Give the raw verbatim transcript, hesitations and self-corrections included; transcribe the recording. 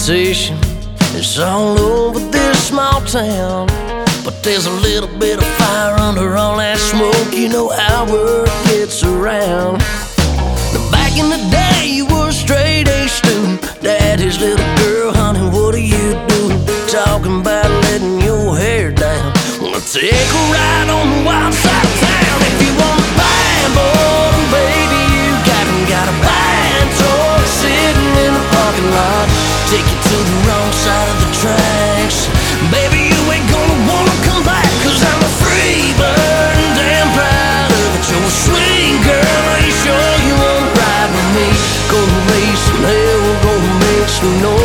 competition is all over this small town, but there's a little bit of fire under all that smoke. You know how word gets around. Now back in the day you were a straight A student, daddy's little girl, honey, what do you do? Talking about letting your hair down. Well, take a ride on the wild side of town. If you want to buy a boy, baby, you got him, got a buying toy sitting in the parking lot. Take you to the wrong side of the tracks. Baby, you ain't gonna wanna come back, cause I'm a free bird and damn proud of it. You're a sweet girl, are you sure you wanna ride with me? Gonna raise some hell, gonna make some noise.